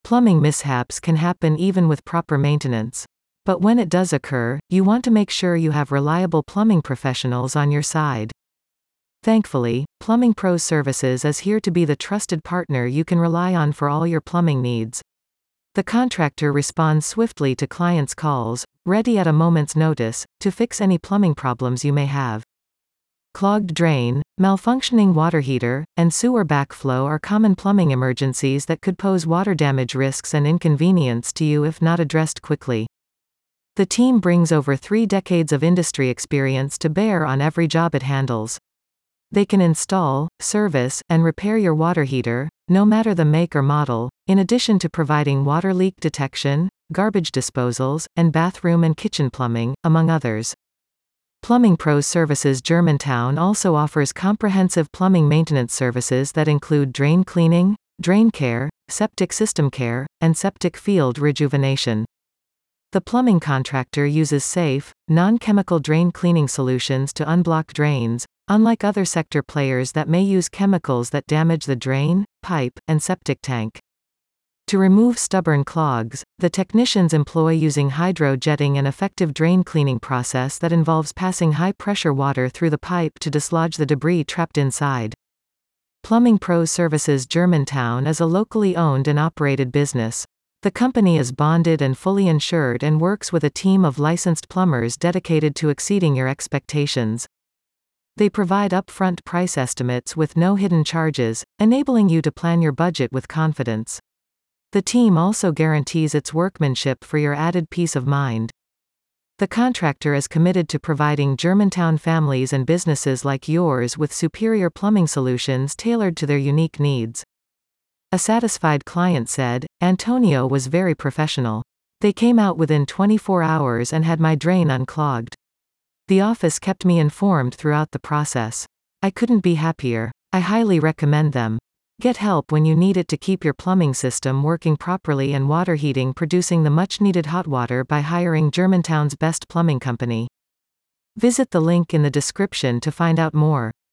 Plumbing mishaps can happen even with proper maintenance. But when it does occur, you want to make sure you have reliable plumbing professionals on your side. Thankfully, Plumbing Pros Services is here to be the trusted partner you can rely on for all your plumbing needs. The contractor responds swiftly to clients' calls, ready at a moment's notice, to fix any plumbing problems you may have. Clogged drain, malfunctioning water heater, and sewer backflow are common plumbing emergencies that could pose water damage risks and inconvenience to you if not addressed quickly. The team brings over 3 decades of industry experience to bear on every job it handles. They can install, service, and repair your water heater, no matter the make or model, in addition to providing water leak detection, garbage disposals, and bathroom and kitchen plumbing, among others. Plumbing Pros Services Germantown also offers comprehensive plumbing maintenance services that include drain cleaning, drain care, septic system care, and septic field rejuvenation. The plumbing contractor uses safe, non-chemical drain cleaning solutions to unblock drains, unlike other sector players that may use chemicals that damage the drain, pipe, and septic tank. To remove stubborn clogs, the technicians employ using hydro-jetting an effective drain cleaning process that involves passing high-pressure water through the pipe to dislodge the debris trapped inside. Plumbing Pros Services Germantown is a locally owned and operated business. The company is bonded and fully insured and works with a team of licensed plumbers dedicated to exceeding your expectations. They provide upfront price estimates with no hidden charges, enabling you to plan your budget with confidence. The team also guarantees its workmanship for your added peace of mind. The contractor is committed to providing Germantown families and businesses like yours with superior plumbing solutions tailored to their unique needs. A satisfied client said, "Antonio was very professional. They came out within 24 hours and had my drain unclogged. The office kept me informed throughout the process. I couldn't be happier. I highly recommend them." Get help when you need it to keep your plumbing system working properly and water heating producing the much-needed hot water by hiring Germantown's best plumbing company. Visit the link in the description to find out more.